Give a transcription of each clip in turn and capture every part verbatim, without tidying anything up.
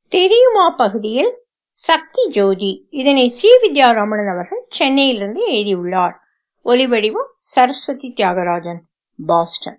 தெரியுமா பகுதியில் சக்தி ஜோதி. இதனை ஸ்ரீவித்யா ரமணன் அவர்கள் சென்னையிலிருந்து எழுதியுள்ளார். ஒலிவடிவம் சரஸ்வதி தியாகராஜன், பாஸ்டன்.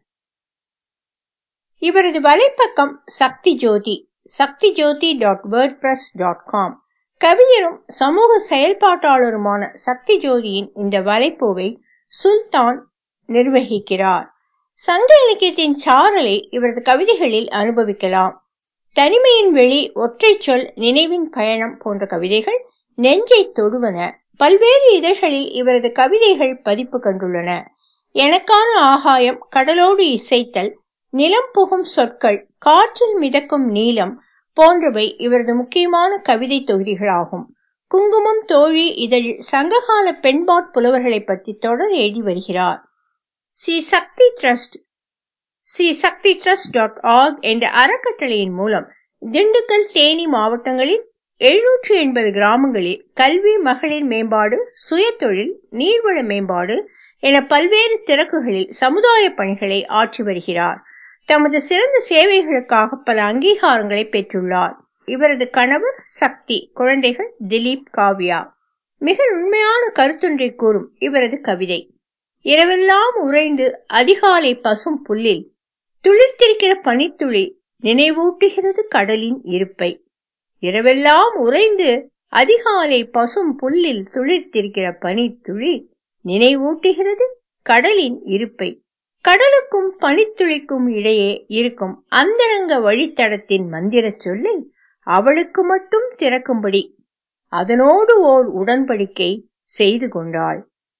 இவரது வலைப்பக்கம் Shakthi Jothi Shakthi Jothi dot WordPress dot com. கவிஞரும் சமூக செயல்பாட்டாளருமான சக்தி ஜோதியின் இந்த வலைப்பூவை சுல்தான் நிர்வகிக்கிறார். சங்க இலக்கியத்தின் சாரலை இவரது கவிதைகளில் அனுபவிக்கலாம். தனிமையின் வெளி, ஒற்றை சொல், நினைவின் பயணம் போன்ற கவிதைகள் நெஞ்சை தொடுவன. பல்வேறு இதழ்களில் இவரது கவிதைகள் பதிப்பு கண்டுள்ளன. எனக்கான ஆகாயம், கடலோடு இசைத்தல், நிலம் புகும் சொற்கள், காற்றில் மிதக்கும் நீலம் போன்றவை இவரது முக்கியமான கவிதை தொகுதிகளாகும். குங்குமம் தோழி இதழில் சங்ககால பெண்பாற் புலவர்களை பற்றி தொடர் எழுதி வருகிறார். Shri Shakthi trust Shri Shakthi trust dot org என்ற அறக்கட்டளையின் மூலம் திண்டுக்கல், தேனி மாவட்டங்களில் எழுநூற்றி எண்பது கிராமங்களில் கல்வி, மகளிர் மேம்பாடு, சுயதொழில், நீர்வள மேம்பாடு என பல்வேறு திறக்குகளில் சமுதாய பணிகளை ஆற்றி வருகிறார். தமது சிறந்த சேவைகளுக்காக பல அங்கீகாரங்களை பெற்றுள்ளார். இவரது கணவர் சக்தி, குழந்தைகள் திலீப், காவ்யா. மிக உண்மையான கருத்தொன்றை கூறும் இவரது கவிதை. இரவெல்லாம் உறைந்து அதிகாலை பசும் புல்லில் துளிர்த்திருக்கிற பனித்துளி நினைவூட்டுகிறது கடலின் இருப்பை. இரவெல்லாம் உறைந்து அதிகாலை பசும் புல்லில் துளிர்த்திருக்கிற பனித்துளி நினைவூட்டுகிறது கடலின் இருப்பை. கடலுக்கும் பனித்துளிக்கும் இடையே இருக்கும் அந்தரங்க வழித்தடத்தின் மந்திர சொல்லை அவளுக்கு மட்டும் திறக்கும்படி அதனோடு ஓர் உடன்படிக்கை செய்து கொண்டாள்.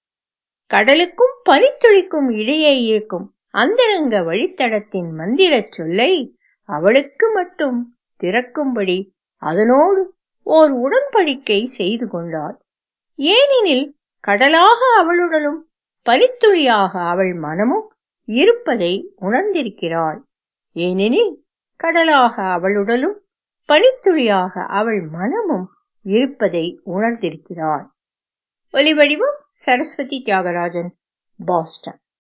கடலுக்கும் பனித்துளிக்கும் இடையே இருக்கும் அந்தரங்க வழித்தடத்தின் மந்திர சொல்லை அவளுக்கு மட்டும் திறக்கும்படி அதனோடு ஓர் உடன்படிக்கை செய்து கொண்டாள். ஏனெனில் கடலாக அவளுடலும் பனித்துளியாக அவள் மனமும் இருப்பதை உணர்ந்திருக்கிறாள். ஏனெனில் கடலாக அவளுடலும் பனித்துளியாக அவள் மனமும் இருப்பதை உணர்ந்திருக்கிறாள். ஒலிவடிவம் சரஸ்வதி தியாகராஜன், பாஸ்டன்.